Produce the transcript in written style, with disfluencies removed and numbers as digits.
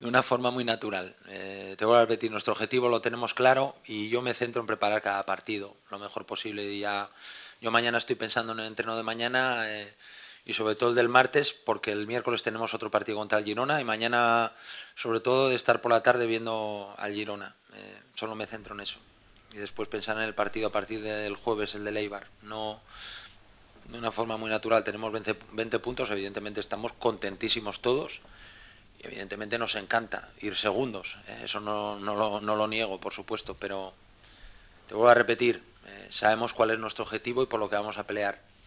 De una forma muy natural. Te voy a repetir, nuestro objetivo lo tenemos claro y yo me centro en preparar cada partido lo mejor posible. Y ya, yo mañana estoy pensando en el entreno de mañana y sobre todo el del martes, porque el miércoles tenemos otro partido contra el Girona y mañana sobre todo de estar por la tarde viendo al Girona. Solo me centro en eso. Y después pensar en el partido a partir del jueves, el de Eibar. No, de una forma muy natural. Tenemos 20 puntos, evidentemente estamos contentísimos todos. Y evidentemente nos encanta ir segundos, eso no lo niego, por supuesto, pero te vuelvo a repetir, sabemos cuál es nuestro objetivo y por lo que vamos a pelear.